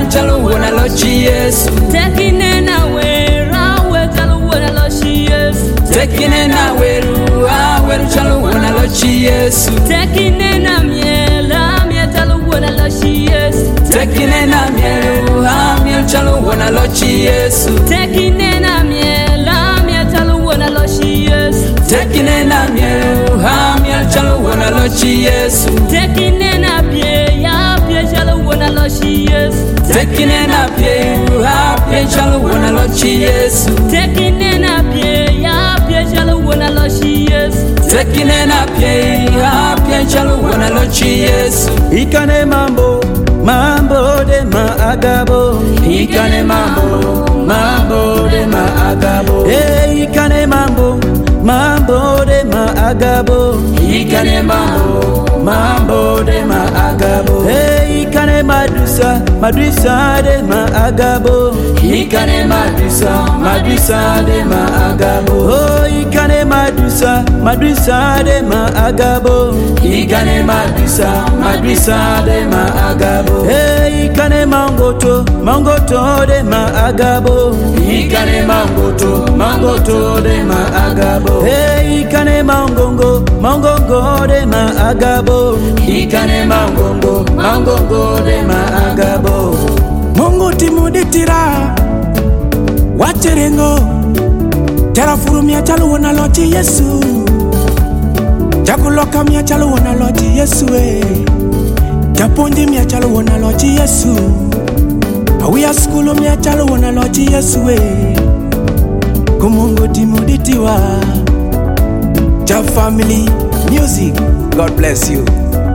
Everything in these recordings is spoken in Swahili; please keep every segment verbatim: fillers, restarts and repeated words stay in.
miel chalo wona lochi Yesu. Tekine na wera we chalo wona lochi Yesu. Tekine na weru ah weru chalo wona lochi Yesu. Tekine na miel ah miel chalo wona lochi Yesu. Tekine na miel ah miel chalo wona lochi Yesu. Tekine na miel ah miel chalo wona lochi Yesu. Tekine na miel ah miel chalo wona lochi Yesu. Tekine na pie ya pie chalo wona lochi Yesu. Tekine na pie ah pie chalo wona lochi Yesu. Tekine na pie ya pie chalo wona lochi Yesu. Tekine na pie ah pie chalo wona lochi Yesu. Ikane mambo mambo de maagabo. Ikane mambo mambo de maagabo. Eh ikane mambo mambo de maagabo. Ikane mambo mambo de maagabo. Eh ikane madusa madusa de maagabo. Ikane madusa madusa de maagabo. Oh ikane madusa madusa de maagabo. Ikane madusa madusa de maagabo. Eh ikane mangoto mangoto de maagabo. Ikane mangoto mangoto de maagabo. Eh ikane mangongo mangongo de maagabo. Ikane mangongo mangongo de maagabo. Mungu timuditira wacherengo terafuru mia chalo wona lochi Yesu. Jakuloka mia chalo wona lochi Yesu eh. Japondi mia chalo wona lochi Yesu. Awia skulu mia chalo wona lochi Yesu eh. Kumungu timuditiwa. Ja family music. God bless you.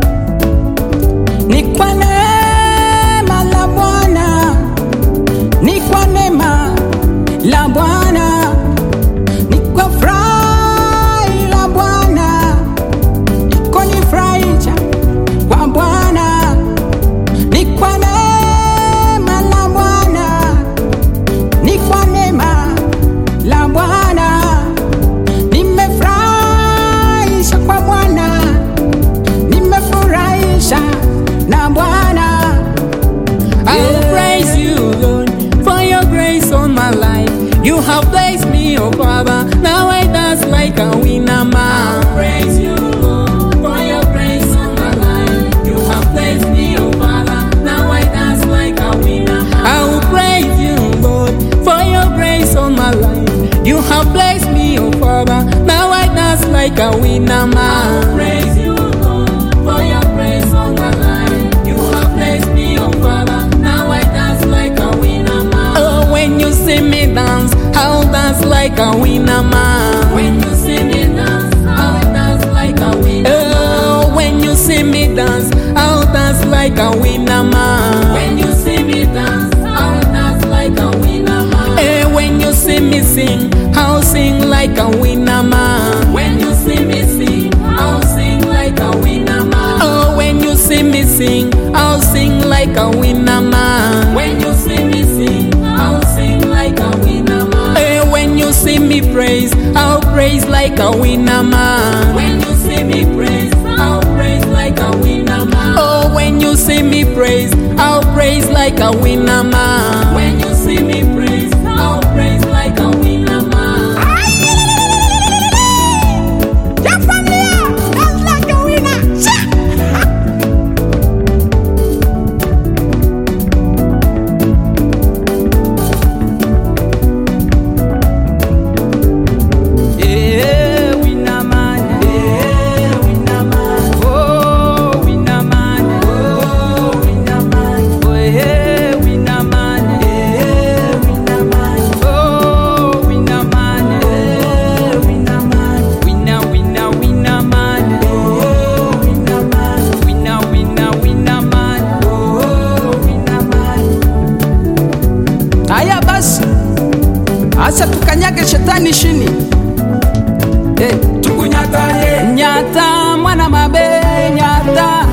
Ni kwa neema la Bwana, ni kwa neema la Bwana, ni kwa furahi la Bwana, iko ni furahisha kwa Bwana, ni kwa neema la Bwana, ni kwa neema la Bwana, nimefurahisha kwa Bwana, nimefurahisha na Bwana. I will praise you, Lord, for your grace on my life. You have blessed me, oh Father. Now I dance like a winner man. I will praise you, Lord, for your grace on my life. You have blessed me, oh Father. Now I dance like a winner man. I will praise you, Lord, for your grace on my life. You have blessed me, oh Father. Now I dance like a winner man. I will praise you, Lord, for your grace on my life. You have blessed me, oh Father. Now I dance like a winner man. Oh, when you see me dance, I'll dance like a winner man. When you see me dance, I'll dance like a winner man. Oh, when you see me dance, I'll dance like a winner man. When you see me dance, I'll dance like a winner man. Eh, when you see me sing, I'll sing like a winner man. When you see me sing, I'll sing like a winner man. Oh, when you see me sing, I'll sing like a winner man. When you see me sing, I'll sing like a winner man. Eh, when you see me praise, I'll praise like a winner man. When you see me praise, I'll praise like a winner man. Oh, when you see me praise, I'll praise like a winner man. When you see me praise, I'll praise like a winner man. Your family, that's like a winner. Eh winner man, eh winner man, oh winner man, oh winner man, oh eh winner man, eh winner man, oh winner man, eh winner man, winner winner winner man, oh winner man, winner winner winner man, oh winner man. Haya basi, acha tukanyage shetani chini. Eh, Tukunyata ye, nyata mwana mabe nyata,